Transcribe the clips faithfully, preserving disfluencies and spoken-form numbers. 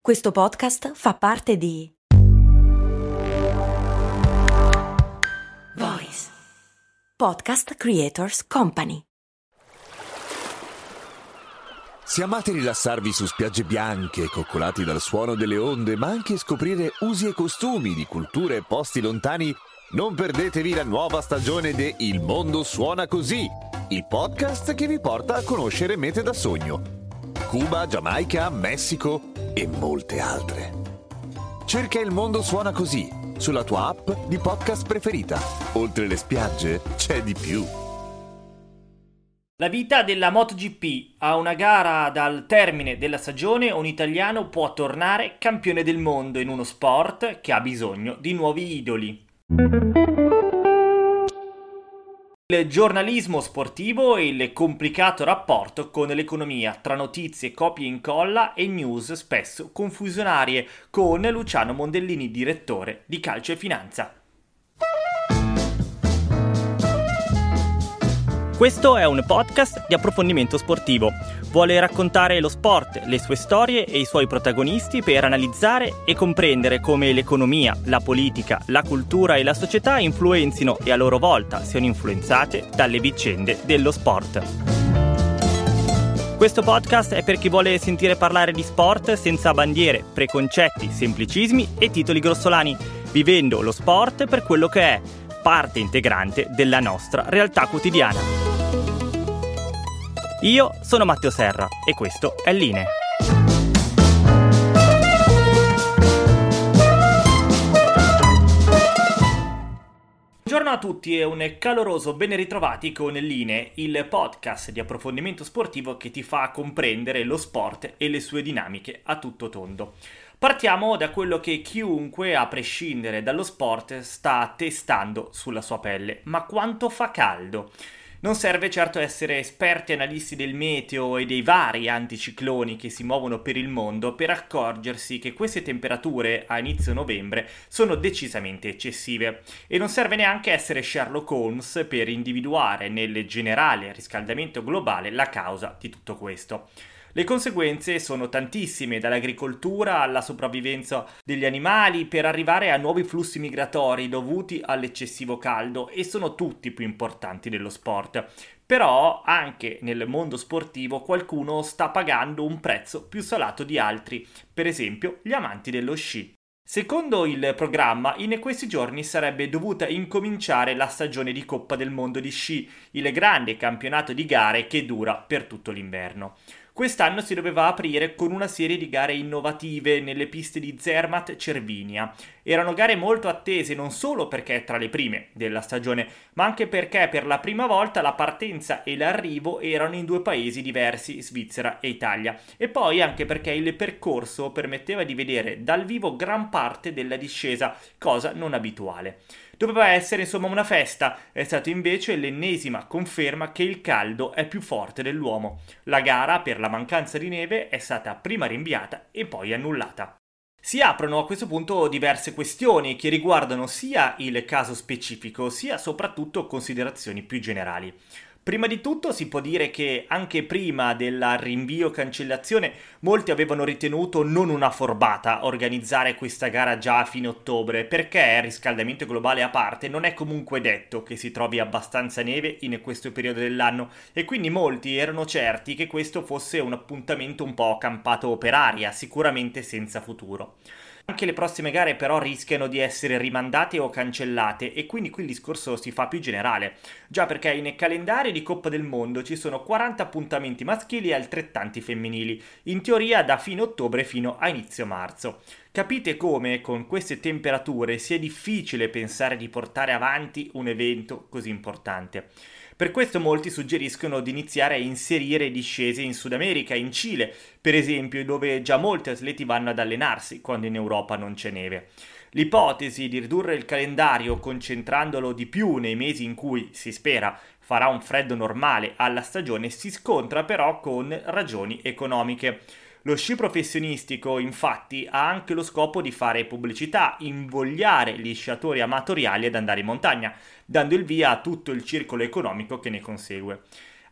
Questo podcast fa parte di Voice Podcast Creators Company. Se amate rilassarvi su spiagge bianche, coccolati dal suono delle onde, ma anche scoprire usi e costumi di culture e posti lontani, non perdetevi la nuova stagione de Il Mondo Suona Così, il podcast che vi porta a conoscere mete da sogno. Cuba, Giamaica, Messico e molte altre. Cerca Il Mondo Suona Così sulla tua app di podcast preferita. Oltre le spiagge c'è di più. La vita della MotoGP. A una gara dal termine della stagione un italiano può tornare campione del mondo in uno sport che ha bisogno di nuovi idoli. Il giornalismo sportivo e il complicato rapporto con l'economia, tra notizie, copia e incolla e news spesso confusionarie, con Luciano Mondellini, direttore di Calcio e Finanza. Questo è un podcast di approfondimento sportivo. Vuole raccontare lo sport, le sue storie e i suoi protagonisti per analizzare e comprendere come l'economia, la politica, la cultura e la società influenzino e a loro volta siano influenzate dalle vicende dello sport. Questo podcast è per chi vuole sentire parlare di sport senza bandiere, preconcetti, semplicismi e titoli grossolani, vivendo lo sport per quello che è, parte integrante della nostra realtà quotidiana. Io sono Matteo Serra e questo è Line. Buongiorno a tutti e un caloroso ben ritrovati con Line, il podcast di approfondimento sportivo che ti fa comprendere lo sport e le sue dinamiche a tutto tondo. Partiamo da quello che chiunque, a prescindere dallo sport, sta testando sulla sua pelle. Ma quanto fa caldo? Non serve certo essere esperti analisti del meteo e dei vari anticicloni che si muovono per il mondo per accorgersi che queste temperature a inizio novembre sono decisamente eccessive. E non serve neanche essere Sherlock Holmes per individuare nel generale riscaldamento globale la causa di tutto questo. Le conseguenze sono tantissime, dall'agricoltura alla sopravvivenza degli animali, per arrivare a nuovi flussi migratori dovuti all'eccessivo caldo, e sono tutti più importanti dello sport. Però anche nel mondo sportivo qualcuno sta pagando un prezzo più salato di altri, per esempio gli amanti dello sci. Secondo il programma, in questi giorni sarebbe dovuta incominciare la stagione di Coppa del Mondo di sci, il grande campionato di gare che dura per tutto l'inverno. Quest'anno si doveva aprire con una serie di gare innovative nelle piste di Zermatt Cervinia. Erano gare molto attese non solo perché tra le prime della stagione, ma anche perché per la prima volta la partenza e l'arrivo erano in due paesi diversi, Svizzera e Italia. E poi anche perché il percorso permetteva di vedere dal vivo gran parte della discesa, cosa non abituale. Doveva essere insomma una festa, è stata invece l'ennesima conferma che il caldo è più forte dell'uomo. La gara, per la mancanza di neve, è stata prima rinviata e poi annullata. Si aprono a questo punto diverse questioni che riguardano sia il caso specifico, sia soprattutto considerazioni più generali. Prima di tutto si può dire che anche prima della rinvio-cancellazione molti avevano ritenuto non una forbata organizzare questa gara già a fine ottobre, perché, riscaldamento globale a parte, non è comunque detto che si trovi abbastanza neve in questo periodo dell'anno, e quindi molti erano certi che questo fosse un appuntamento un po' campato per aria, sicuramente senza futuro. Anche le prossime gare però rischiano di essere rimandate o cancellate, e quindi qui il discorso si fa più generale. Già perché in calendario di Coppa del Mondo ci sono quaranta appuntamenti maschili e altrettanti femminili, in teoria da fine ottobre fino a inizio marzo. Capite come con queste temperature sia difficile pensare di portare avanti un evento così importante. Per questo molti suggeriscono di iniziare a inserire discese in Sud America, in Cile, per esempio, dove già molti atleti vanno ad allenarsi quando in Europa non c'è neve. L'ipotesi di ridurre il calendario concentrandolo di più nei mesi in cui, si spera, farà un freddo normale alla stagione si scontra però con ragioni economiche. Lo sci professionistico, infatti, ha anche lo scopo di fare pubblicità, invogliare gli sciatori amatoriali ad andare in montagna, dando il via a tutto il circolo economico che ne consegue.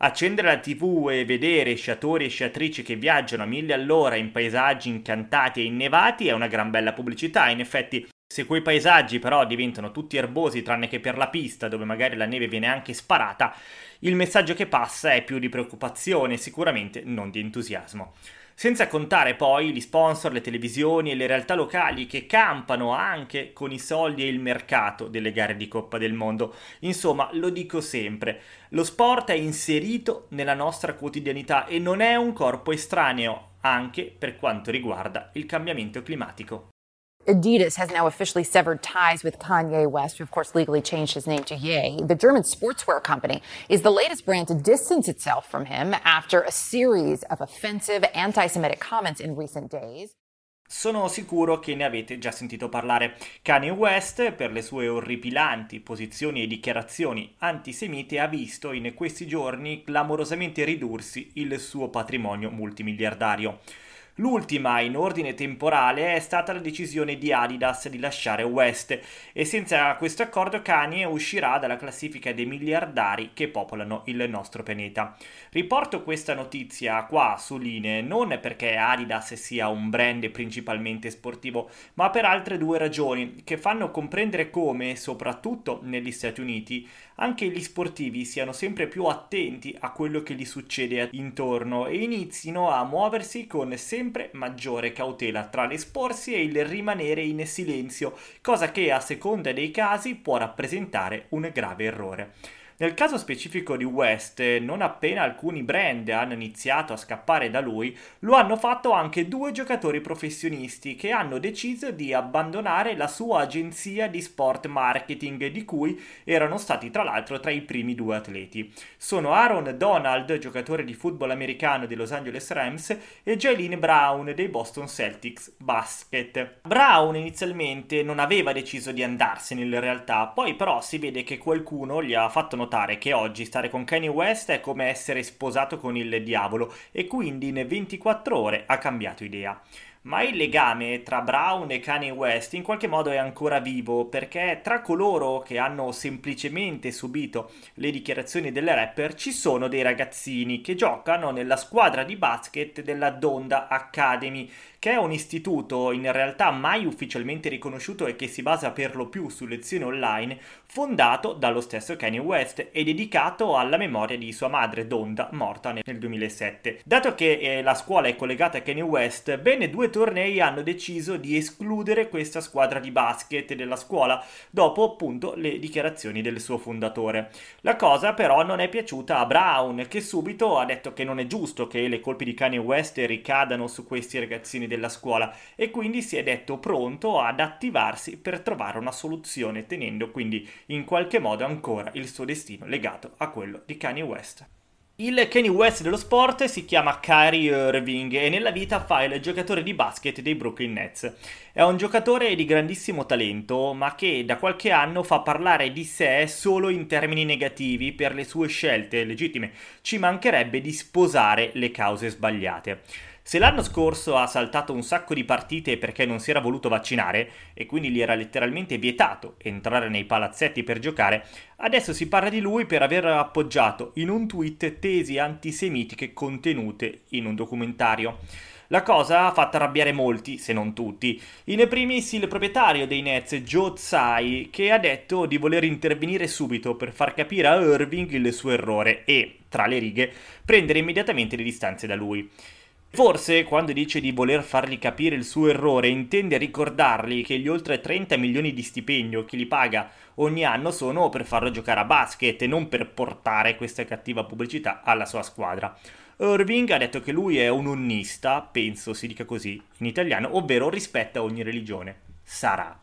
Accendere la tivù e vedere sciatori e sciatrici che viaggiano a mille all'ora in paesaggi incantati e innevati è una gran bella pubblicità. In effetti, se quei paesaggi però diventano tutti erbosi tranne che per la pista, dove magari la neve viene anche sparata, il messaggio che passa è più di preoccupazione, sicuramente non di entusiasmo. Senza contare poi gli sponsor, le televisioni e le realtà locali che campano anche con i soldi e il mercato delle gare di Coppa del Mondo. Insomma, lo dico sempre, lo sport è inserito nella nostra quotidianità e non è un corpo estraneo, anche per quanto riguarda il cambiamento climatico. Adidas has now officially severed ties with Kanye West, who of course legally changed his name to Ye. The German sportswear company is the latest brand to distance itself from him after a series of offensive anti-Semitic comments in recent days. Sono sicuro che ne avete già sentito parlare. Kanye West, per le sue orripilanti posizioni e dichiarazioni antisemite, ha visto in questi giorni clamorosamente ridursi il suo patrimonio multimiliardario. L'ultima in ordine temporale è stata la decisione di Adidas di lasciare West e senza questo accordo Kanye uscirà dalla classifica dei miliardari che popolano il nostro pianeta. Riporto questa notizia qua su Line non perché Adidas sia un brand principalmente sportivo, ma per altre due ragioni che fanno comprendere come, soprattutto negli Stati Uniti, anche gli sportivi siano sempre più attenti a quello che gli succede intorno e inizino a muoversi con sempre maggiore cautela tra l'esporsi e il rimanere in silenzio, cosa che a seconda dei casi può rappresentare un grave errore. Nel caso specifico di West, non appena alcuni brand hanno iniziato a scappare da lui, lo hanno fatto anche due giocatori professionisti che hanno deciso di abbandonare la sua agenzia di sport marketing, di cui erano stati tra l'altro tra i primi due atleti. Sono Aaron Donald, giocatore di football americano dei Los Angeles Rams, e Jaylen Brown dei Boston Celtics Basket. Brown inizialmente non aveva deciso di andarsene in realtà, poi però si vede che qualcuno gli ha fatto notare che oggi stare con Kanye West è come essere sposato con il diavolo e quindi in ventiquattro ore ha cambiato idea. Ma il legame tra Brown e Kanye West in qualche modo è ancora vivo, perché tra coloro che hanno semplicemente subito le dichiarazioni del rapper ci sono dei ragazzini che giocano nella squadra di basket della Donda Academy, che è un istituto in realtà mai ufficialmente riconosciuto e che si basa per lo più su lezioni online, fondato dallo stesso Kanye West e dedicato alla memoria di sua madre Donda, morta nel duemilasette. Dato che eh, la scuola è collegata a Kanye West, bene due tornei hanno deciso di escludere questa squadra di basket della scuola, dopo appunto le dichiarazioni del suo fondatore. La cosa però non è piaciuta a Brown, che subito ha detto che non è giusto che le colpe di Kanye West ricadano su questi ragazzini della scuola e quindi si è detto pronto ad attivarsi per trovare una soluzione, tenendo quindi in qualche modo ancora il suo destino legato a quello di Kanye West. Il Kanye West dello sport si chiama Kyrie Irving e nella vita fa il giocatore di basket dei Brooklyn Nets. È un giocatore di grandissimo talento, ma che da qualche anno fa parlare di sé solo in termini negativi per le sue scelte legittime. Ci mancherebbe di sposare le cause sbagliate. Se l'anno scorso ha saltato un sacco di partite perché non si era voluto vaccinare e quindi gli era letteralmente vietato entrare nei palazzetti per giocare, adesso si parla di lui per aver appoggiato in un tweet tesi antisemitiche contenute in un documentario. La cosa ha fatto arrabbiare molti, se non tutti. In primis il proprietario dei Nets, Joe Tsai, che ha detto di voler intervenire subito per far capire a Irving il suo errore e, tra le righe, prendere immediatamente le distanze da lui. Forse, quando dice di voler fargli capire il suo errore, intende ricordargli che gli oltre trenta milioni di stipendio che gli paga ogni anno sono per farlo giocare a basket e non per portare questa cattiva pubblicità alla sua squadra. Irving ha detto che lui è un onnista, penso si dica così in italiano, ovvero rispetta ogni religione. Sarà.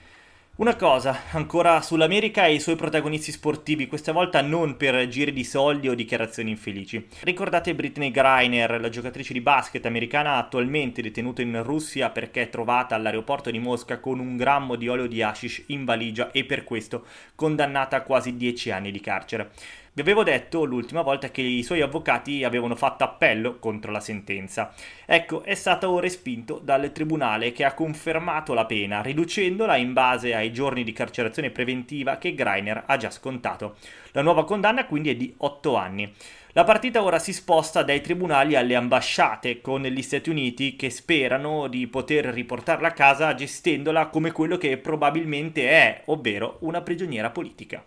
Una cosa, ancora sull'America e i suoi protagonisti sportivi, questa volta non per giri di soldi o dichiarazioni infelici. Ricordate Brittney Griner, la giocatrice di basket americana attualmente detenuta in Russia perché trovata all'aeroporto di Mosca con un grammo di olio di hashish in valigia e per questo condannata a quasi dieci anni di carcere. Vi avevo detto l'ultima volta che i suoi avvocati avevano fatto appello contro la sentenza. Ecco, è stato respinto dal tribunale che ha confermato la pena, riducendola in base ai giorni di carcerazione preventiva che Greiner ha già scontato. La nuova condanna quindi è di otto anni. La partita ora si sposta dai tribunali alle ambasciate, con gli Stati Uniti che sperano di poter riportarla a casa gestendola come quello che probabilmente è, ovvero una prigioniera politica.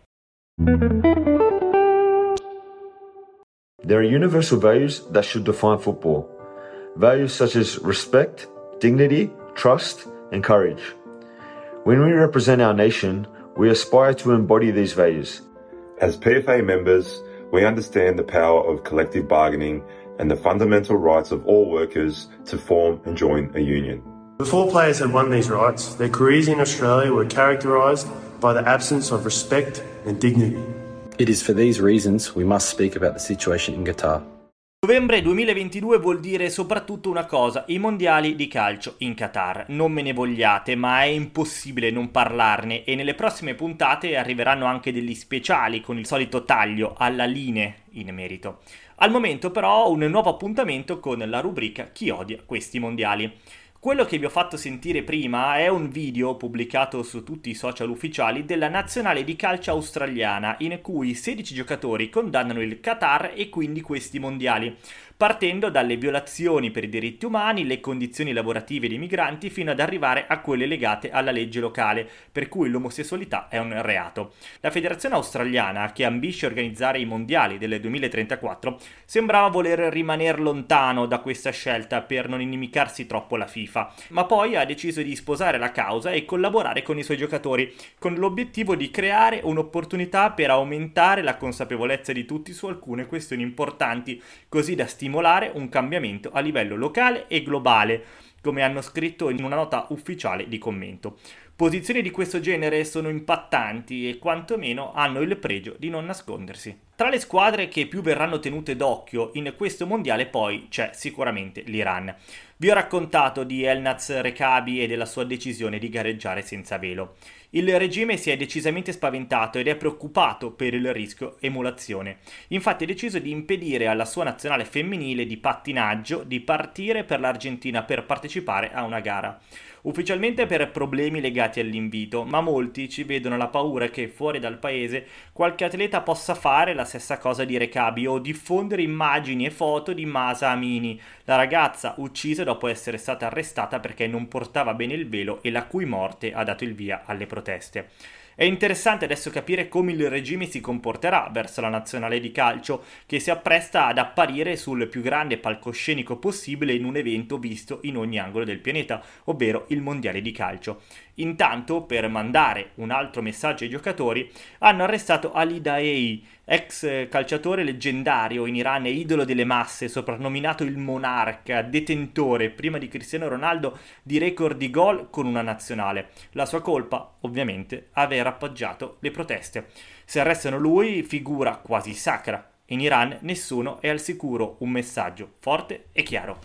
There are universal values that should define football. Values such as respect, dignity, trust, and courage. When we represent our nation, we aspire to embody these values. As P F A members, we understand the power of collective bargaining and the fundamental rights of all workers to form and join a union. Before players had won these rights, their careers in Australia were characterised by the absence of respect and dignity. It is for these reasons we must speak about the situation in Qatar. Novembre duemilaventidue vuol dire soprattutto una cosa, i mondiali di calcio in Qatar. Non me ne vogliate, ma è impossibile non parlarne e nelle prossime puntate arriveranno anche degli speciali con il solito taglio alla linea in merito. Al momento però un nuovo appuntamento con la rubrica Chi odia questi mondiali. Quello che vi ho fatto sentire prima è un video pubblicato su tutti i social ufficiali della nazionale di calcio australiana in cui sedici giocatori condannano il Qatar e quindi questi mondiali, partendo dalle violazioni per i diritti umani, le condizioni lavorative dei migranti fino ad arrivare a quelle legate alla legge locale, per cui l'omosessualità è un reato. La federazione australiana, che ambisce a organizzare i mondiali del duemilatrentaquattro, sembrava voler rimanere lontano da questa scelta per non inimicarsi troppo la FIFA. Ma poi ha deciso di sposare la causa e collaborare con i suoi giocatori, con l'obiettivo di creare un'opportunità per aumentare la consapevolezza di tutti su alcune questioni importanti, così da stimolare un cambiamento a livello locale e globale, come hanno scritto in una nota ufficiale di commento. Posizioni di questo genere sono impattanti e quantomeno hanno il pregio di non nascondersi. Tra le squadre che più verranno tenute d'occhio in questo mondiale poi c'è sicuramente l'Iran. Vi ho raccontato di Elnaz Rekabi e della sua decisione di gareggiare senza velo. Il regime si è decisamente spaventato ed è preoccupato per il rischio emulazione. Infatti ha deciso di impedire alla sua nazionale femminile di pattinaggio di partire per l'Argentina per partecipare a una gara. Ufficialmente per problemi legati all'invito, ma molti ci vedono la paura che fuori dal paese qualche atleta possa fare la stessa cosa di Rekabi o diffondere immagini e foto di Mahsa Amini, la ragazza uccisa dopo essere stata arrestata perché non portava bene il velo e la cui morte ha dato il via alle proteste. È interessante adesso capire come il regime si comporterà verso la nazionale di calcio, che si appresta ad apparire sul più grande palcoscenico possibile in un evento visto in ogni angolo del pianeta, ovvero il mondiale di calcio. Intanto, per mandare un altro messaggio ai giocatori, hanno arrestato Ali Daei, ex calciatore leggendario in Iran e idolo delle masse, soprannominato il monarca, detentore, prima di Cristiano Ronaldo, di record di gol con una nazionale. La sua colpa, ovviamente, aver appoggiato le proteste. Se arrestano lui, figura quasi sacra. In Iran nessuno è al sicuro, un messaggio forte e chiaro.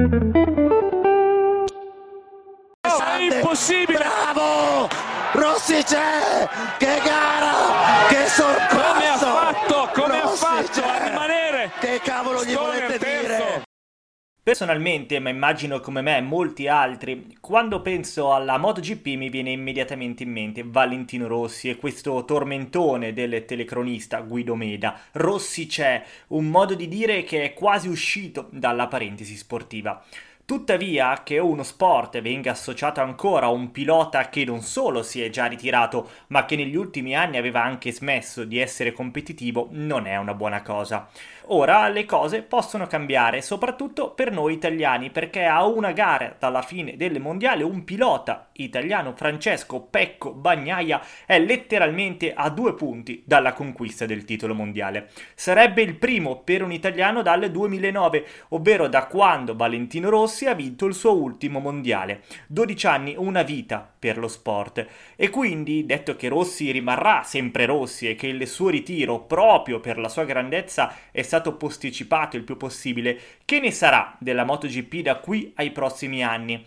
È impossibile! Bravo! Rossi c'è! Che gara! Che sorpasso! Come ha fatto? Come Rossi ha fatto c'è. a rimanere? Che cavolo gli volete dire? Personalmente, ma immagino come me molti altri, quando penso alla MotoGP mi viene immediatamente in mente Valentino Rossi e questo tormentone del telecronista Guido Meda. Rossi c'è, un modo di dire che è quasi uscito dalla parentesi sportiva. Tuttavia, che uno sport venga associato ancora a un pilota che non solo si è già ritirato, ma che negli ultimi anni aveva anche smesso di essere competitivo, non è una buona cosa. Ora le cose possono cambiare, soprattutto per noi italiani, perché a una gara dalla fine del mondiale un pilota italiano, Francesco Pecco Bagnaia, è letteralmente a due punti dalla conquista del titolo mondiale. Sarebbe il primo per un italiano dal duemilanove, ovvero da quando Valentino Rossi ha vinto il suo ultimo mondiale. dodici anni, una vita per lo sport. E quindi, detto che Rossi rimarrà sempre Rossi e che il suo ritiro, proprio per la sua grandezza, è stato posticipato il più possibile, che ne sarà della MotoGP da qui ai prossimi anni?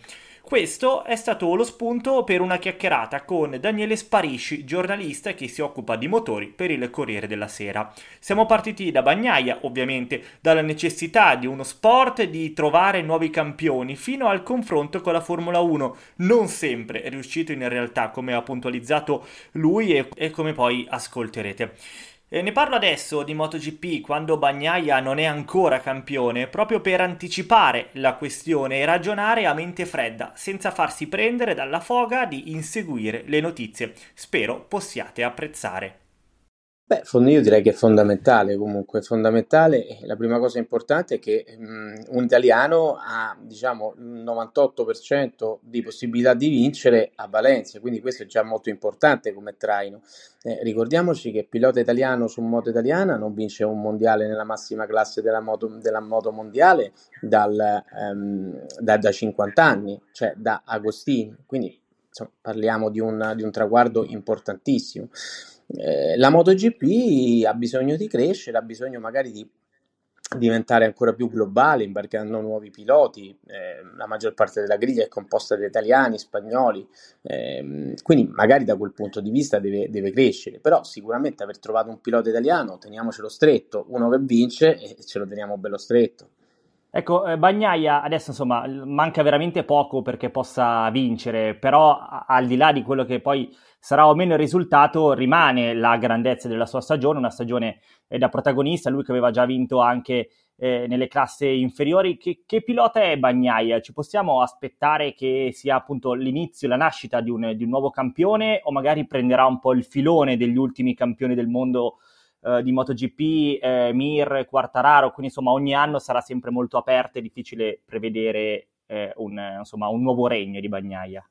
Questo è stato lo spunto per una chiacchierata con Daniele Sparisci, giornalista che si occupa di motori per il Corriere della Sera. Siamo partiti da Bagnaia, ovviamente, dalla necessità di uno sport di trovare nuovi campioni, fino al confronto con la Formula uno, non sempre è riuscito in realtà, come ha puntualizzato lui e, e come poi ascolterete. E ne parlo adesso di MotoGP, quando Bagnaia non è ancora campione, proprio per anticipare la questione e ragionare a mente fredda, senza farsi prendere dalla foga di inseguire le notizie. Spero possiate apprezzare. Beh, io direi che è fondamentale, comunque, è fondamentale. La prima cosa importante è che um, un italiano ha, diciamo, il novantotto per cento di possibilità di vincere a Valencia, quindi questo è già molto importante come traino. Eh, ricordiamoci che pilota italiano su moto italiana non vince un mondiale nella massima classe della moto, della moto mondiale dal, um, da, da cinquanta anni, cioè da Agostini, quindi insomma, parliamo di un, di un traguardo importantissimo. Eh, la MotoGP ha bisogno di crescere, ha bisogno magari di diventare ancora più globale, imbarcando nuovi piloti. Eh, la maggior parte della griglia è composta da italiani, spagnoli, eh, quindi magari da quel punto di vista deve, deve crescere, però sicuramente aver trovato un pilota italiano, teniamocelo stretto, uno che vince e ce lo teniamo bello stretto. Ecco, eh, Bagnaia adesso insomma manca veramente poco perché possa vincere, però a- al di là di quello che poi sarà o meno il risultato, rimane la grandezza della sua stagione, una stagione eh, da protagonista, lui che aveva già vinto anche eh, nelle classi inferiori. Che, che pilota è Bagnaia? Ci possiamo aspettare che sia appunto l'inizio, la nascita di un, di un nuovo campione, o magari prenderà un po' il filone degli ultimi campioni del mondo Uh, di MotoGP, eh, Mir, Quartararo, quindi insomma ogni anno sarà sempre molto aperto e difficile prevedere eh, un, insomma, un nuovo regno di Bagnaia.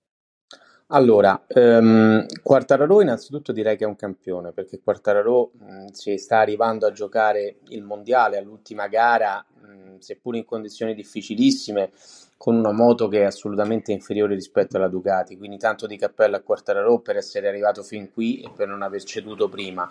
Allora, um, Quartararo innanzitutto direi che è un campione, perché Quartararo mh, si sta arrivando a giocare il mondiale all'ultima gara, mh, seppur in condizioni difficilissime, con una moto che è assolutamente inferiore rispetto alla Ducati, quindi tanto di cappello a Quartararo per essere arrivato fin qui e per non aver ceduto prima.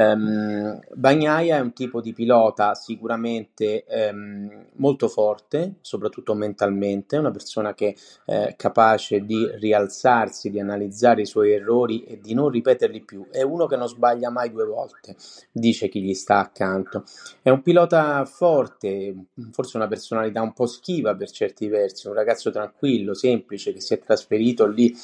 Um, Bagnaia è un tipo di pilota sicuramente um, molto forte, soprattutto mentalmente, una persona che è capace di rialzarsi, di analizzare i suoi errori e di non ripeterli più. È uno che non sbaglia mai due volte, dice chi gli sta accanto. È un pilota forte, forse una personalità un po' schiva per certi versi, un ragazzo tranquillo, semplice, che si è trasferito lì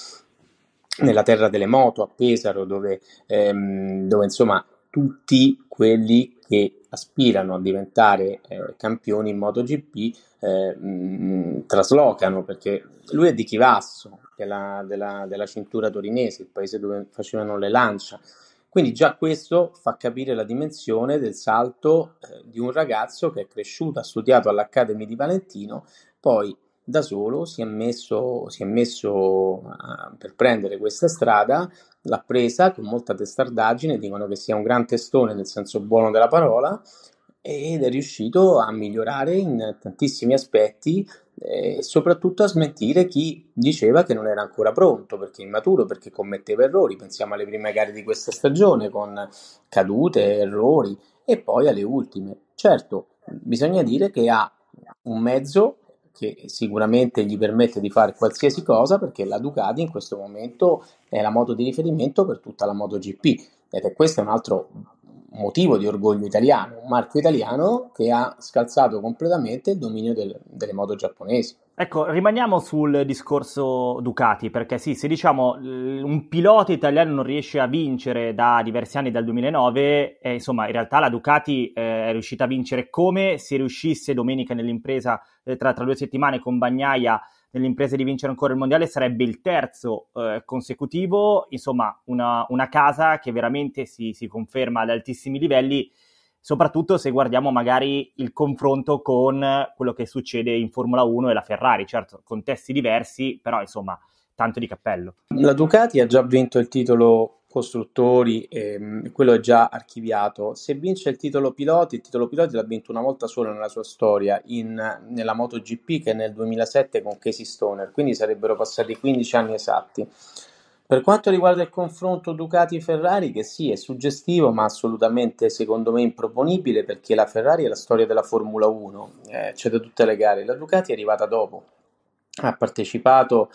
nella terra delle moto, a Pesaro, dove, ehm, dove insomma tutti quelli che aspirano a diventare eh, campioni in MotoGP eh, mh, traslocano, perché lui è di Chivasso, della, della, della cintura torinese, il paese dove facevano le Lancia. Quindi già questo fa capire la dimensione del salto eh, di un ragazzo che è cresciuto, ha studiato all'Academy di Valentino, poi da solo si è messo, si è messo uh, per prendere questa strada, l'ha presa con molta testardaggine, dicono che sia un gran testone nel senso buono della parola, ed è riuscito a migliorare in tantissimi aspetti e soprattutto a smentire chi diceva che non era ancora pronto, perché è immaturo, perché commetteva errori. Pensiamo alle prime gare di questa stagione con cadute, errori, e poi alle ultime. Certo, bisogna dire che ha un mezzo che sicuramente gli permette di fare qualsiasi cosa, perché la Ducati in questo momento è la moto di riferimento per tutta la MotoGP, ed è questo un altro motivo di orgoglio italiano, un marchio italiano che ha scalzato completamente il dominio del, delle moto giapponesi. Ecco, rimaniamo sul discorso Ducati, perché sì, se diciamo un pilota italiano non riesce a vincere da diversi anni, dal duemilanove, eh, insomma in realtà la Ducati eh, è riuscita a vincere, come se riuscisse domenica nell'impresa eh, tra, tra due settimane con Bagnaia nell'impresa di vincere ancora il mondiale, sarebbe il terzo eh, consecutivo, insomma una, una casa che veramente si, si conferma ad altissimi livelli, soprattutto se guardiamo magari il confronto con quello che succede in Formula uno e la Ferrari, certo contesti diversi, però insomma tanto di cappello. La Ducati ha già vinto il titolo costruttori, ehm, quello è già archiviato. Se vince il titolo piloti, il titolo piloti l'ha vinto una volta sola nella sua storia, in, nella MotoGP, che è nel duemilasette con Casey Stoner, quindi sarebbero passati quindici anni esatti. Per quanto riguarda il confronto Ducati-Ferrari, che sì, è suggestivo, ma assolutamente secondo me improponibile, perché la Ferrari è la storia della Formula uno, eh, c'è da tutte le gare, la Ducati è arrivata dopo. ha partecipato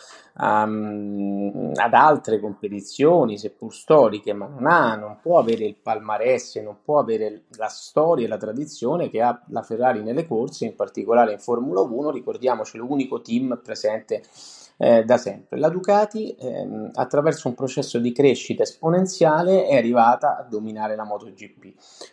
um, ad altre competizioni, seppur storiche, ma non ha, non può avere il palmarès, non può avere la storia e la tradizione che ha la Ferrari nelle corse, in particolare in Formula uno. Ricordiamoci, l'unico team presente eh, da sempre. La Ducati, ehm, attraverso un processo di crescita esponenziale, è arrivata a dominare la MotoGP.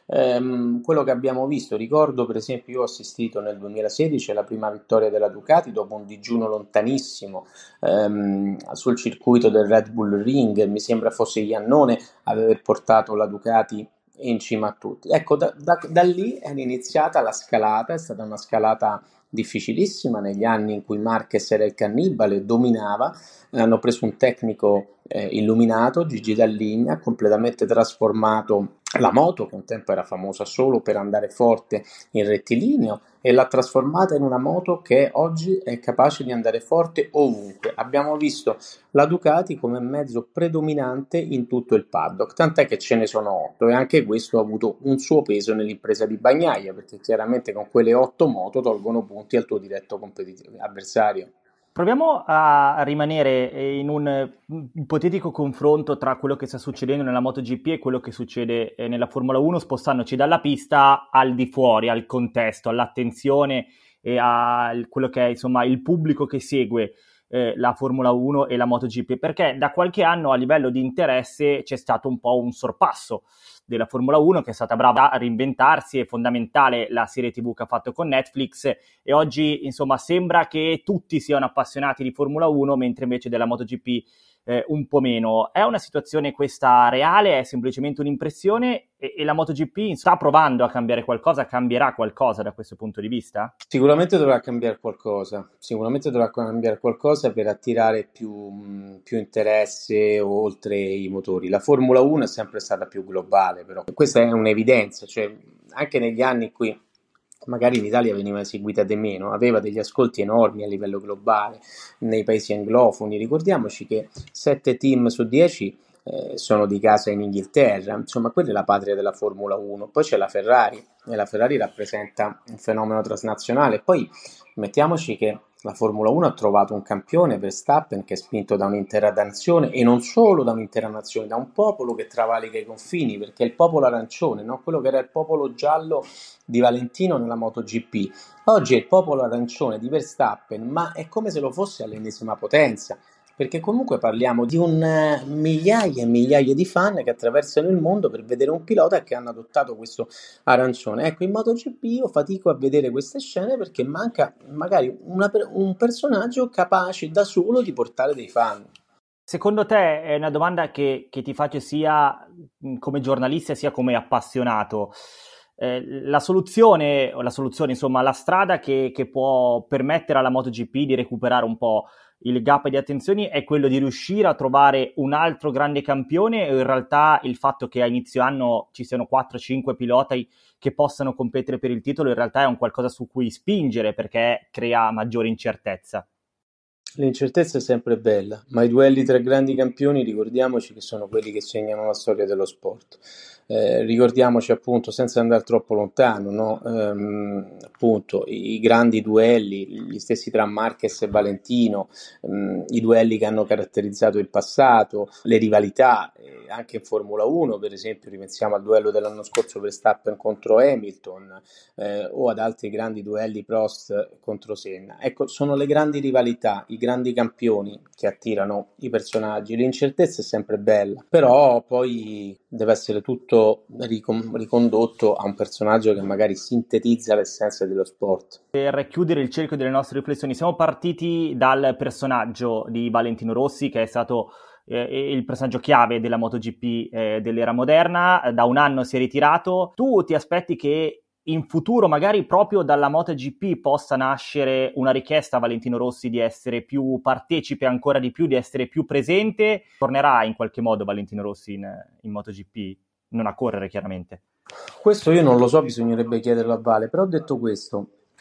Ehm, quello che abbiamo visto, ricordo per esempio, io ho assistito nel duemilasedici alla prima vittoria della Ducati dopo un digiuno lontanissimo ehm, sul circuito del Red Bull Ring, mi sembra fosse Iannone aver portato la Ducati in cima a tutti. Ecco, da, da, da lì è iniziata la scalata, è stata una scalata difficilissima negli anni in cui Marquez era il cannibale, dominava, hanno preso un tecnico eh, illuminato, Gigi Dall'Igna, ha completamente trasformato la moto, che un tempo era famosa solo per andare forte in rettilineo, e l'ha trasformata in una moto che oggi è capace di andare forte ovunque. Abbiamo visto la Ducati come mezzo predominante in tutto il paddock, tant'è che ce ne sono otto, e anche questo ha avuto un suo peso nell'impresa di Bagnaia, perché chiaramente con quelle otto moto tolgono punti al tuo diretto competitivo avversario. Proviamo a rimanere in un ipotetico confronto tra quello che sta succedendo nella MotoGP e quello che succede nella Formula uno, spostandoci dalla pista al di fuori, al contesto, all'attenzione e a quello che è insomma il pubblico che segue eh, la Formula uno e la MotoGP, perché da qualche anno a livello di interesse c'è stato un po' un sorpasso della Formula uno, che è stata brava a reinventarsi. È fondamentale la serie tivù che ha fatto con Netflix, e oggi insomma sembra che tutti siano appassionati di Formula uno, mentre invece della MotoGP eh, un po' meno. È una situazione questa reale? È semplicemente un'impressione? E, e la MotoGP sta provando a cambiare qualcosa? Cambierà qualcosa da questo punto di vista? Sicuramente dovrà cambiare qualcosa, sicuramente dovrà cambiare qualcosa per attirare più, più interesse oltre i motori. La Formula uno è sempre stata più globale, però questa è un'evidenza, cioè anche negli anni in cui magari in Italia veniva eseguita di meno, aveva degli ascolti enormi a livello globale nei paesi anglofoni. Ricordiamoci che sette team su dieci eh, sono di casa in Inghilterra, insomma quella è la patria della Formula uno. Poi c'è la Ferrari, e la Ferrari rappresenta un fenomeno transnazionale. Poi mettiamoci che la Formula uno ha trovato un campione, Verstappen, che è spinto da un'intera nazione, e non solo da un'intera nazione, da un popolo che travalica i confini, perché è il popolo arancione, no? Quello che era il popolo giallo di Valentino nella MotoGP, oggi è il popolo arancione di Verstappen, ma è come se lo fosse all'ennesima potenza, perché comunque parliamo di un uh, migliaia e migliaia di fan che attraversano il mondo per vedere un pilota e che hanno adottato questo arancione. Ecco, in MotoGP io fatico a vedere queste scene perché manca magari una, un personaggio capace da solo di portare dei fan. Secondo te, è una domanda che, che ti faccio sia come giornalista sia come appassionato, eh, la soluzione, o la soluzione, insomma, la strada che, che può permettere alla MotoGP di recuperare un po' il gap di attenzioni è quello di riuscire a trovare un altro grande campione, o in realtà il fatto che a inizio anno ci siano quattro cinque piloti che possano competere per il titolo in realtà è un qualcosa su cui spingere, perché crea maggiore incertezza? L'incertezza è sempre bella, ma i duelli tra grandi campioni ricordiamoci che sono quelli che segnano la storia dello sport. Eh, ricordiamoci appunto, senza andare troppo lontano, no? ehm, appunto i, i grandi duelli, gli stessi tra Marquez e Valentino, ehm, i duelli che hanno caratterizzato il passato, le rivalità, eh, anche in Formula uno per esempio, ripensiamo al duello dell'anno scorso Verstappen contro Hamilton, eh, o ad altri grandi duelli Prost contro Senna. Ecco, sono le grandi rivalità, i grandi campioni che attirano i personaggi. L'incertezza è sempre bella, però poi deve essere tutto ricon- ricondotto a un personaggio che magari sintetizza l'essenza dello sport. Per chiudere il cerchio delle nostre riflessioni, siamo partiti dal personaggio di Valentino Rossi, che è stato eh, il personaggio chiave della MotoGP eh, dell'era moderna. Da un anno si è ritirato. Tu ti aspetti che in futuro, magari proprio dalla MotoGP, possa nascere una richiesta a Valentino Rossi di essere più partecipe ancora di più, di essere più presente? Tornerà in qualche modo Valentino Rossi in, in MotoGP? Non a correre, chiaramente. Questo io non lo so, bisognerebbe chiederlo a Vale, però detto questo,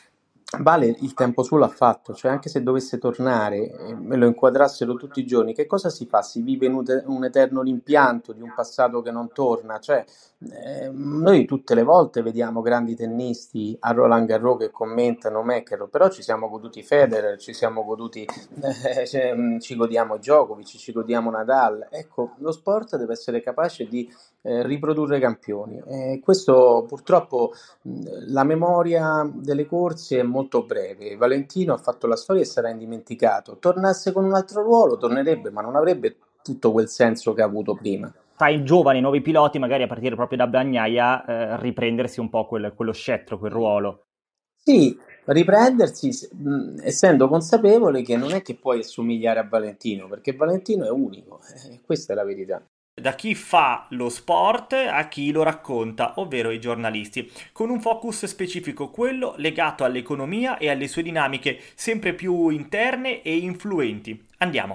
Vale il tempo suo l'ha fatto, cioè anche se dovesse tornare e me lo inquadrassero tutti i giorni, che cosa si fa? Si vive in un, te- un eterno rimpianto di un passato che non torna, cioè eh, noi tutte le volte vediamo grandi tennisti a Roland Garros che commentano McEnroe, però ci siamo goduti Federer, ci siamo goduti, eh, cioè, mh, ci godiamo Djokovic, ci godiamo Nadal. Ecco, lo sport deve essere capace di eh, riprodurre campioni e questo purtroppo mh, la memoria delle corse è molto breve. Valentino ha fatto la storia e sarà indimenticato. Tornasse con un altro ruolo, tornerebbe, ma non avrebbe tutto quel senso che ha avuto prima. Sai, giovani, nuovi piloti, magari a partire proprio da Bagnaia, eh, riprendersi un po' quel, quello scettro, quel ruolo. Sì, riprendersi s- mh, essendo consapevole che non è che puoi assomigliare a Valentino, perché Valentino è unico, eh, questa è la verità. Da chi fa lo sport a chi lo racconta, ovvero i giornalisti, con un focus specifico, quello legato all'economia e alle sue dinamiche sempre più interne e influenti. Andiamo.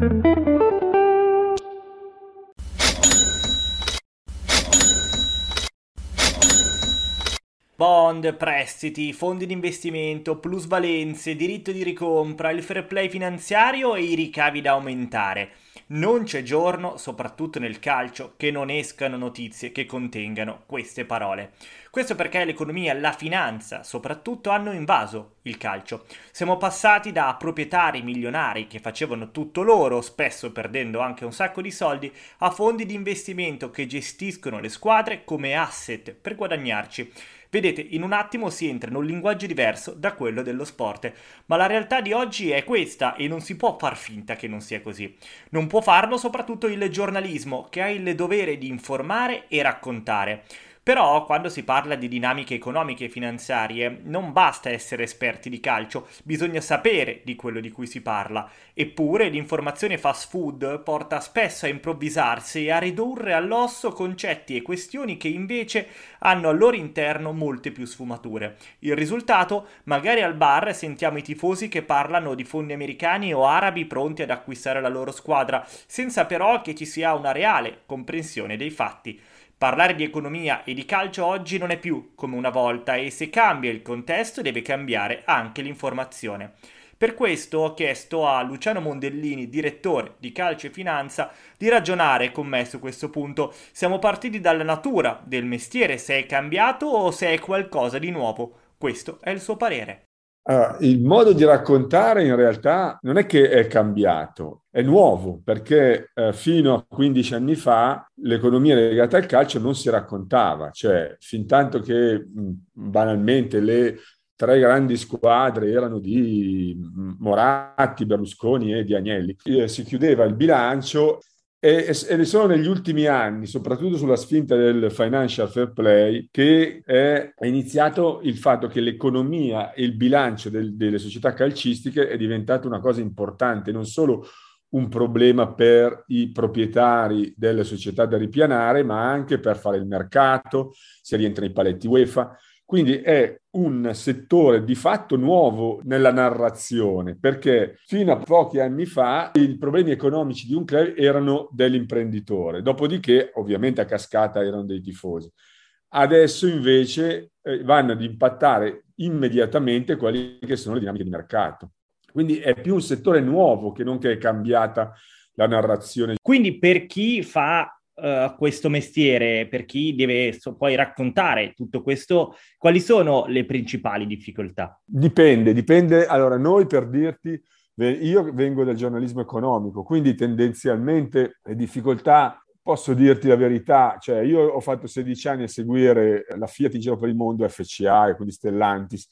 Bond, prestiti, fondi di investimento, plusvalenze, diritto di ricompra, il fair play finanziario e i ricavi da aumentare. Non c'è giorno, soprattutto nel calcio, che non escano notizie che contengano queste parole. Questo perché l'economia e la finanza, soprattutto, hanno invaso il calcio. Siamo passati da proprietari milionari che facevano tutto loro, spesso perdendo anche un sacco di soldi, a fondi di investimento che gestiscono le squadre come asset per guadagnarci. Vedete, in un attimo si entra in un linguaggio diverso da quello dello sport, ma la realtà di oggi è questa e non si può far finta che non sia così. Non può farlo soprattutto il giornalismo, che ha il dovere di informare e raccontare. Però, quando si parla di dinamiche economiche e finanziarie, non basta essere esperti di calcio, bisogna sapere di quello di cui si parla. Eppure, l'informazione fast food porta spesso a improvvisarsi e a ridurre all'osso concetti e questioni che invece hanno al loro interno molte più sfumature. Il risultato? Magari al bar sentiamo i tifosi che parlano di fondi americani o arabi pronti ad acquistare la loro squadra, senza però che ci sia una reale comprensione dei fatti. Parlare di economia e di calcio oggi non è più come una volta e se cambia il contesto deve cambiare anche l'informazione. Per questo ho chiesto a Luciano Mondellini, direttore di Calcio e Finanza, di ragionare con me su questo punto. Siamo partiti dalla natura del mestiere, se è cambiato o se è qualcosa di nuovo. Questo è il suo parere. Allora, il modo di raccontare in realtà non è che è cambiato, è nuovo, perché eh, fino a quindici anni fa l'economia legata al calcio non si raccontava, cioè fin tanto che mh, banalmente le tre grandi squadre erano di Moratti, Berlusconi e di Agnelli. Eh, si chiudeva il bilancio e, ed è solo negli ultimi anni, soprattutto sulla spinta del financial fair play, che è, è iniziato il fatto che l'economia e il bilancio del, delle società calcistiche è diventato una cosa importante, non solo un problema per i proprietari delle società da ripianare, ma anche per fare il mercato, se rientra nei paletti UEFA. Quindi è un settore di fatto nuovo nella narrazione, perché fino a pochi anni fa i problemi economici di un club erano dell'imprenditore, dopodiché ovviamente a cascata erano dei tifosi. Adesso invece eh, vanno ad impattare immediatamente quali che sono le dinamiche di mercato. Quindi è più un settore nuovo che non che è cambiata la narrazione. Quindi per chi fa Uh, questo mestiere, per chi deve so, poi raccontare tutto questo, quali sono le principali difficoltà? Dipende, dipende. Allora, noi per dirti, io vengo dal giornalismo economico, quindi tendenzialmente le difficoltà, posso dirti la verità, cioè io ho fatto sedici anni a seguire la Fiat in giro per il mondo, F C A e quindi Stellantis,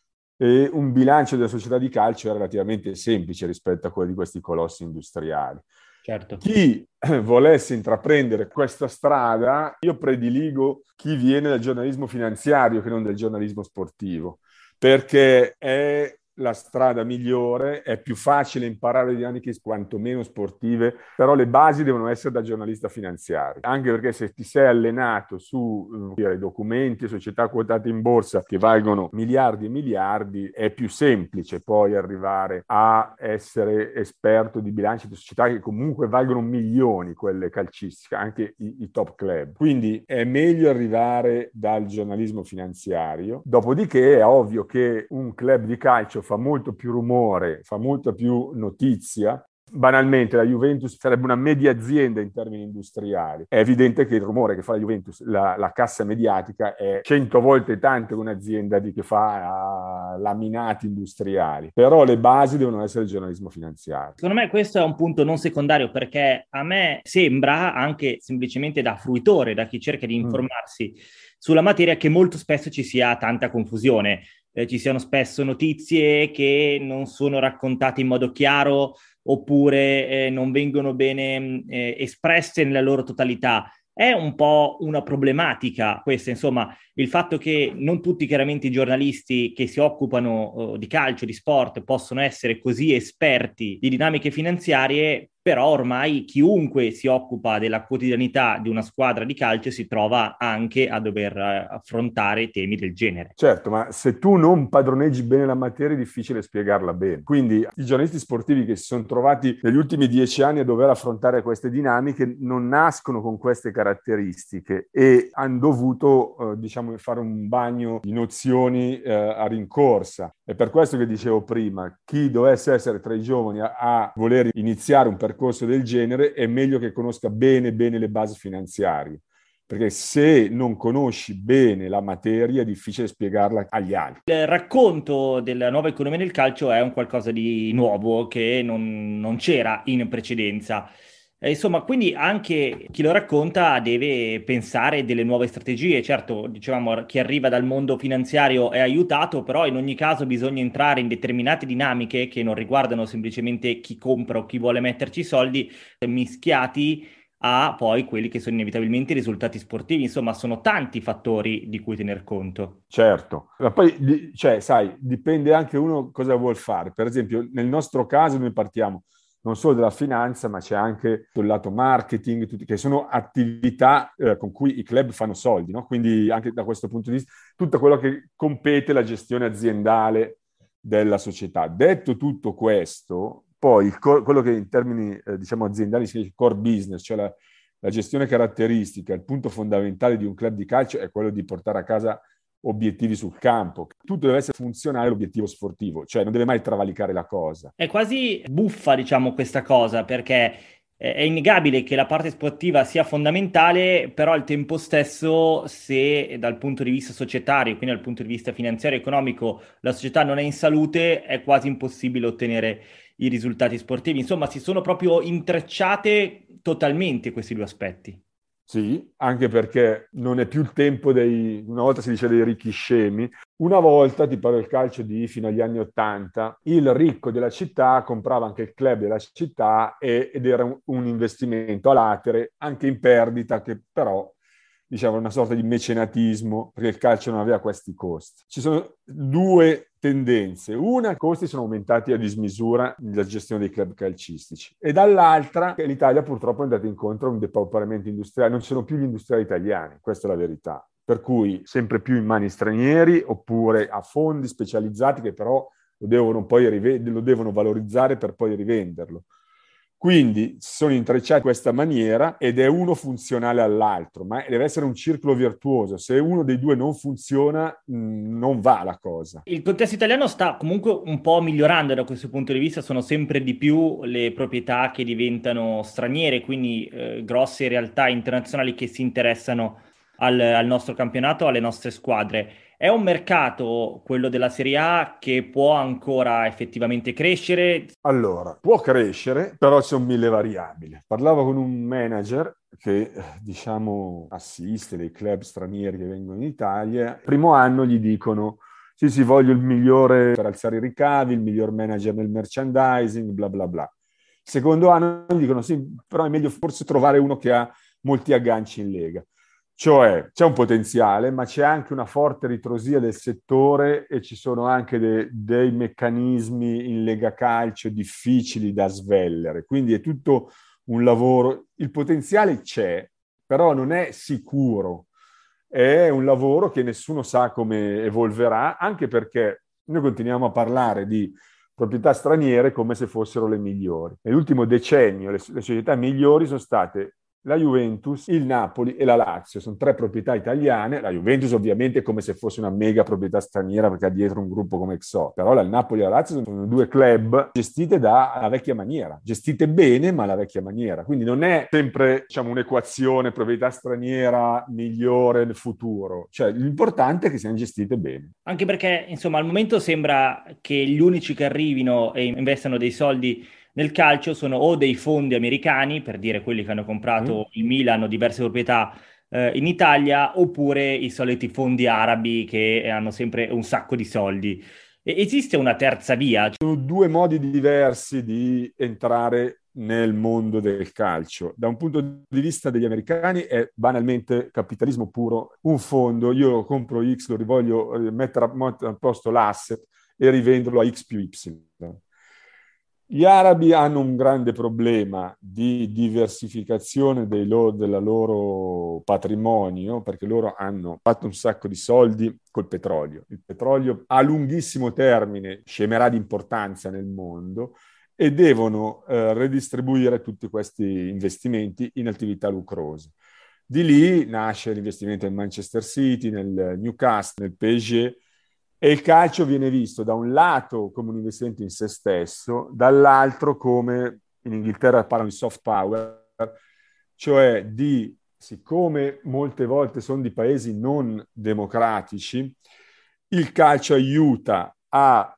e un bilancio della società di calcio è relativamente semplice rispetto a quello di questi colossi industriali. Certo. Chi volesse intraprendere questa strada, io prediligo chi viene dal giornalismo finanziario che non dal giornalismo sportivo, perché è la strada migliore, è più facile imparare le dinamiche quantomeno sportive, però le basi devono essere da giornalista finanziario, anche perché se ti sei allenato su eh, documenti e società quotate in borsa che valgono miliardi e miliardi, è più semplice poi arrivare a essere esperto di bilanci di società che comunque valgono milioni, quelle calcistiche, anche i, i top club. Quindi è meglio arrivare dal giornalismo finanziario. Dopodiché è ovvio che un club di calcio fa molto più rumore, fa molto più notizia. Banalmente la Juventus sarebbe una media azienda in termini industriali. È evidente che il rumore che fa la Juventus, la, la cassa mediatica, è cento volte tanto che un'azienda di, che fa uh, laminati industriali. Però le basi devono essere il giornalismo finanziario. Secondo me questo è un punto non secondario, perché a me sembra, anche semplicemente da fruitore, da chi cerca di informarsi mm. sulla materia, che molto spesso ci sia tanta confusione. Eh, ci siano spesso notizie che non sono raccontate in modo chiaro, oppure eh, non vengono bene eh, espresse nella loro totalità. È un po' una problematica questa, insomma, il fatto che non tutti chiaramente i giornalisti che si occupano uh, di calcio, di sport, possono essere così esperti di dinamiche finanziarie, però ormai chiunque si occupa della quotidianità di una squadra di calcio si trova anche a dover uh, affrontare temi del genere. Certo, ma se tu non padroneggi bene la materia è difficile spiegarla bene. Quindi i giornalisti sportivi che si sono trovati negli ultimi dieci anni a dover affrontare queste dinamiche non nascono con queste caratteristiche e hanno dovuto, uh, diciamo, fare un bagno di nozioni uh, a rincorsa. È per questo che dicevo prima, chi dovesse essere tra i giovani a, a voler iniziare un percorso del genere è meglio che conosca bene bene le basi finanziarie, perché se non conosci bene la materia è difficile spiegarla agli altri. Il racconto della nuova economia del calcio è un qualcosa di nuovo che non, non c'era in precedenza. Eh, insomma, quindi anche chi lo racconta deve pensare delle nuove strategie. Certo, dicevamo, chi arriva dal mondo finanziario è aiutato, però in ogni caso bisogna entrare in determinate dinamiche che non riguardano semplicemente chi compra o chi vuole metterci i soldi, mischiati a poi quelli che sono inevitabilmente i risultati sportivi. Insomma, sono tanti fattori di cui tener conto. Certo, ma poi, cioè, sai, dipende anche uno cosa vuol fare. Per esempio, nel nostro caso noi partiamo non solo dalla finanza, ma c'è anche il lato marketing, tutti, che sono attività eh, con cui i club fanno soldi, no? Quindi anche da questo punto di vista, tutto quello che compete la gestione aziendale della società. Detto tutto questo, poi il co- quello che in termini eh, diciamo aziendali si chiama core business, cioè la, la gestione caratteristica, il punto fondamentale di un club di calcio è quello di portare a casa obiettivi sul campo. Tutto deve essere funzionale all'obiettivo sportivo, cioè non deve mai travalicare la cosa. È quasi buffa, diciamo, questa cosa, perché è innegabile che la parte sportiva sia fondamentale, però al tempo stesso, se dal punto di vista societario, quindi dal punto di vista finanziario e economico, la società non è in salute, è quasi impossibile ottenere i risultati sportivi. Insomma, si sono proprio intrecciate totalmente questi due aspetti. Sì, anche perché non è più il tempo dei, una volta si dice dei ricchi scemi, una volta, ti parlo del calcio di fino agli anni Ottanta, il ricco della città comprava anche il club della città e, ed era un, un investimento a latere, anche in perdita, che però diciamo una sorta di mecenatismo, perché il calcio non aveva questi costi. Ci sono due tendenze. Una, i costi sono aumentati a dismisura nella gestione dei club calcistici, e dall'altra che l'Italia purtroppo è andata incontro a un depauperamento industriale. Non ci sono più gli industriali italiani, questa è la verità. Per cui sempre più in mani stranieri oppure a fondi specializzati che però lo devono poi rive- lo devono valorizzare per poi rivenderlo. Quindi sono intrecciati in questa maniera ed è uno funzionale all'altro, ma deve essere un circolo virtuoso. Se uno dei due non funziona, mh, non va la cosa. Il contesto italiano sta comunque un po' migliorando da questo punto di vista, sono sempre di più le proprietà che diventano straniere, quindi eh, grosse realtà internazionali che si interessano al, al nostro campionato, alle nostre squadre. È un mercato, quello della Serie A, che può ancora effettivamente crescere? Allora, può crescere, però ci sono mille variabili. Parlavo con un manager che, diciamo, assiste dei club stranieri che vengono in Italia. Primo anno gli dicono, sì, sì, voglio il migliore per alzare i ricavi, il miglior manager nel merchandising, bla bla bla. Secondo anno gli dicono, sì, però è meglio forse trovare uno che ha molti agganci in Lega. Cioè c'è un potenziale, ma c'è anche una forte ritrosia del settore e ci sono anche de- dei meccanismi in Lega Calcio difficili da svellere. Quindi è tutto un lavoro. Il potenziale c'è, però non è sicuro. È un lavoro che nessuno sa come evolverà, anche perché noi continuiamo a parlare di proprietà straniere come se fossero le migliori. Nell'ultimo decennio le, le società migliori sono state la Juventus, il Napoli e la Lazio. Sono tre proprietà italiane. La Juventus ovviamente è come se fosse una mega proprietà straniera perché ha dietro un gruppo come Exo. Però il Napoli e la Lazio sono due club gestite dalla vecchia maniera, gestite bene ma alla vecchia maniera. Quindi non è sempre, diciamo, un'equazione proprietà straniera migliore nel futuro. Cioè l'importante è che siano gestite bene. Anche perché, insomma, al momento sembra che gli unici che arrivino e investano dei soldi nel calcio sono o dei fondi americani, per dire quelli che hanno comprato mm. il Milan o diverse proprietà eh, in Italia, oppure i soliti fondi arabi che hanno sempre un sacco di soldi. E esiste una terza via? Ci sono due modi diversi di entrare nel mondo del calcio. Da un punto di vista degli americani è banalmente capitalismo puro. Un fondo, io compro X, lo voglio mettere a posto l'asset e rivendolo a X più Y. Gli arabi hanno un grande problema di diversificazione dei loro, della loro patrimonio, perché loro hanno fatto un sacco di soldi col petrolio. Il petrolio a lunghissimo termine scemerà di importanza nel mondo e devono eh, redistribuire tutti questi investimenti in attività lucrose. Di lì nasce l'investimento nel Manchester City, nel Newcastle, nel P S G, e il calcio viene visto da un lato come un investimento in se stesso, dall'altro come, in Inghilterra parlano di soft power, cioè di, siccome molte volte sono di paesi non democratici, il calcio aiuta a,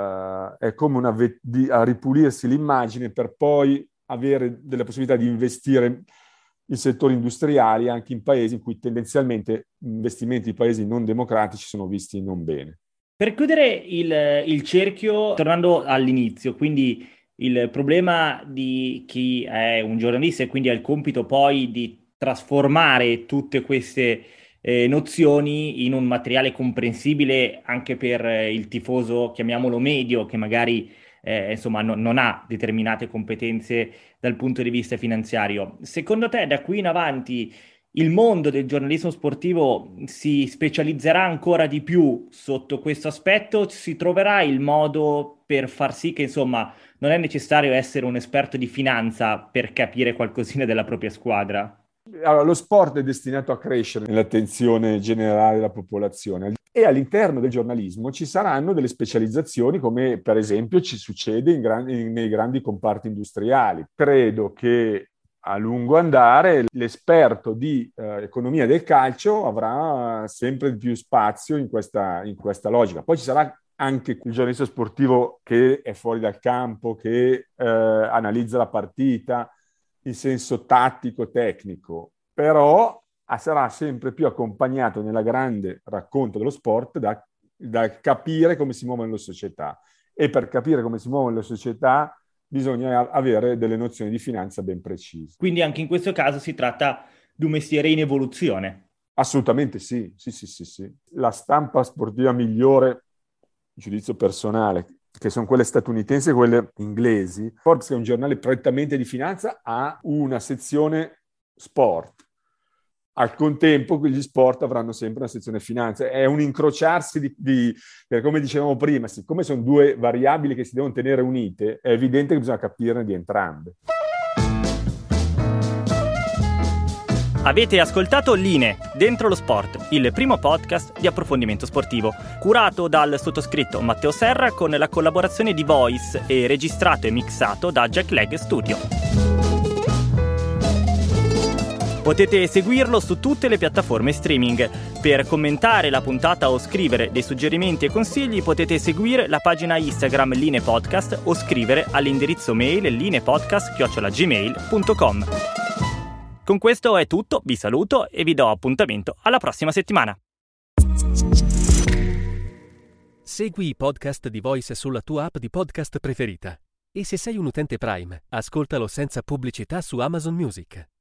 uh, è come una ve- di, a ripulirsi l'immagine per poi avere delle possibilità di investire in settori industriali anche in paesi in cui tendenzialmente investimenti in paesi non democratici sono visti non bene. Per chiudere il, il cerchio, tornando all'inizio, quindi il problema di chi è un giornalista e quindi ha il compito poi di trasformare tutte queste eh, nozioni in un materiale comprensibile anche per eh, il tifoso, chiamiamolo medio, che magari eh, insomma no, non ha determinate competenze dal punto di vista finanziario. Secondo te da qui in avanti il mondo del giornalismo sportivo si specializzerà ancora di più sotto questo aspetto? Si troverà il modo per far sì che, insomma, non è necessario essere un esperto di finanza per capire qualcosina della propria squadra? Allora, lo sport è destinato a crescere nell'attenzione generale della popolazione e all'interno del giornalismo ci saranno delle specializzazioni come per esempio ci succede in grandi, in, nei grandi comparti industriali. Credo che a lungo andare l'esperto di eh, economia del calcio avrà sempre più spazio in questa, in questa logica. Poi ci sarà anche il giornalista sportivo che è fuori dal campo, che eh, analizza la partita in senso tattico, tecnico, però sarà sempre più accompagnato nella grande racconto dello sport da, da capire come si muovono le società. E per capire come si muovono le società bisogna avere delle nozioni di finanza ben precise. Quindi anche in questo caso si tratta di un mestiere in evoluzione. Assolutamente sì, sì, sì, sì, sì. La stampa sportiva migliore, giudizio personale, che sono quelle statunitensi e quelle inglesi. Forbes, che è un giornale prettamente di finanza, ha una sezione sport. Al contempo gli sport avranno sempre una sezione finanza. È un incrociarsi di, di come dicevamo prima, siccome sono due variabili che si devono tenere unite, è evidente che bisogna capirne di entrambe. Avete ascoltato Linee, Dentro lo Sport, il primo podcast di approfondimento sportivo, curato dal sottoscritto Matteo Serra con la collaborazione di Voice e registrato e mixato da Jack Leg Studio. Potete seguirlo su tutte le piattaforme streaming. Per commentare la puntata o scrivere dei suggerimenti e consigli potete seguire la pagina Instagram Linee Podcast o scrivere all'indirizzo mail lineepodcast chiocciola gmail punto com. Con questo è tutto, vi saluto e vi do appuntamento alla prossima settimana. Segui i podcast di Voice sulla tua app di podcast preferita. E se sei un utente Prime, ascoltalo senza pubblicità su Amazon Music.